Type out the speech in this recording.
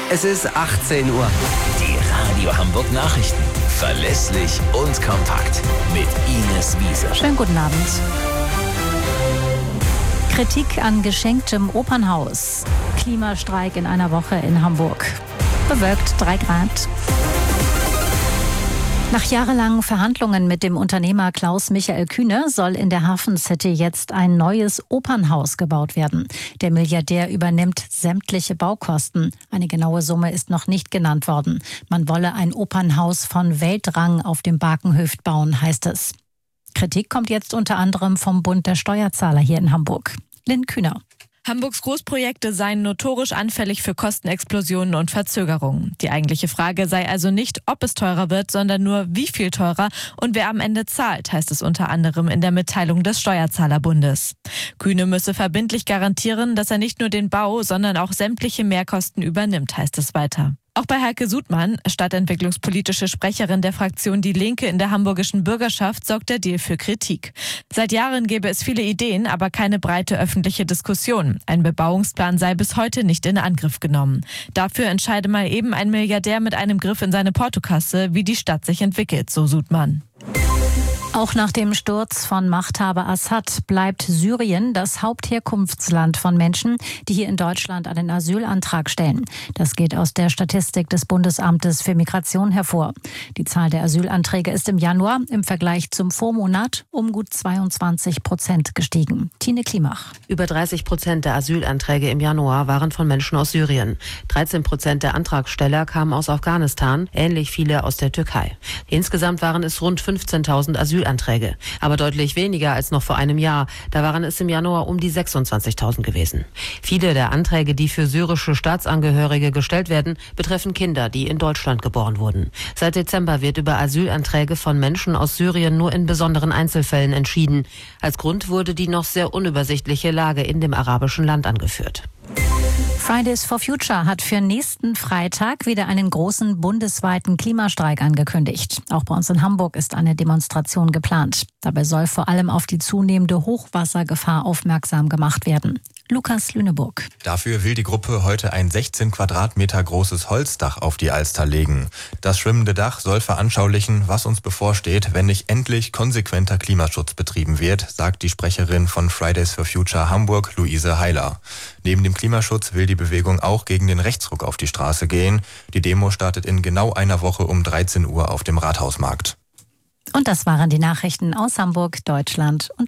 Es ist 18 Uhr. Die Radio Hamburg Nachrichten. Verlässlich und kompakt. Mit Ines Wiese. Schönen guten Abend. Kritik an geschenktem Opernhaus. Klimastreik in einer Woche in Hamburg. Bewölkt 3 Grad. Nach jahrelangen Verhandlungen mit dem Unternehmer Klaus Michael Kühne soll in der Hafen City jetzt ein neues Opernhaus gebaut werden. Der Milliardär übernimmt sämtliche Baukosten. Eine genaue Summe ist noch nicht genannt worden. Man wolle ein Opernhaus von Weltrang auf dem Barkenhöft bauen, heißt es. Kritik kommt jetzt unter anderem vom Bund der Steuerzahler hier in Hamburg. Lynn Kühner. Hamburgs Großprojekte seien notorisch anfällig für Kostenexplosionen und Verzögerungen. Die eigentliche Frage sei also nicht, ob es teurer wird, sondern nur, wie viel teurer und wer am Ende zahlt, heißt es unter anderem in der Mitteilung des Steuerzahlerbundes. Kühne müsse verbindlich garantieren, dass er nicht nur den Bau, sondern auch sämtliche Mehrkosten übernimmt, heißt es weiter. Auch bei Heike Sudmann, stadtentwicklungspolitische Sprecherin der Fraktion Die Linke in der hamburgischen Bürgerschaft, sorgt der Deal für Kritik. Seit Jahren gäbe es viele Ideen, aber keine breite öffentliche Diskussion. Ein Bebauungsplan sei bis heute nicht in Angriff genommen. Dafür entscheide mal eben ein Milliardär mit einem Griff in seine Portokasse, wie die Stadt sich entwickelt, so Sudmann. Auch nach dem Sturz von Machthaber Assad bleibt Syrien das Hauptherkunftsland von Menschen, die hier in Deutschland einen Asylantrag stellen. Das geht aus der Statistik des Bundesamtes für Migration hervor. Die Zahl der Asylanträge ist im Januar im Vergleich zum Vormonat um gut 22% gestiegen. Tine Klimach. Über 30% der Asylanträge im Januar waren von Menschen aus Syrien. 13% der Antragsteller kamen aus Afghanistan, ähnlich viele aus der Türkei. Insgesamt waren es rund 15.000 Asylanträge, aber deutlich weniger als noch vor einem Jahr. Da waren es im Januar um die 26.000 gewesen. Viele der Anträge, die für syrische Staatsangehörige gestellt werden, betreffen Kinder, die in Deutschland geboren wurden. Seit Dezember wird über Asylanträge von Menschen aus Syrien nur in besonderen Einzelfällen entschieden. Als Grund wurde die noch sehr unübersichtliche Lage in dem arabischen Land angeführt. Fridays for Future hat für nächsten Freitag wieder einen großen bundesweiten Klimastreik angekündigt. Auch bei uns in Hamburg ist eine Demonstration geplant. Dabei soll vor allem auf die zunehmende Hochwassergefahr aufmerksam gemacht werden. Lukas Lüneburg. Dafür will die Gruppe heute ein 16 Quadratmeter großes Holzdach auf die Alster legen. Das schwimmende Dach soll veranschaulichen, was uns bevorsteht, wenn nicht endlich konsequenter Klimaschutz betrieben wird, sagt die Sprecherin von Fridays for Future Hamburg, Luise Heiler. Neben dem Klimaschutz will die Bewegung auch gegen den Rechtsruck auf die Straße gehen. Die Demo startet in genau einer Woche um 13 Uhr auf dem Rathausmarkt. Und das waren die Nachrichten aus Hamburg, Deutschland und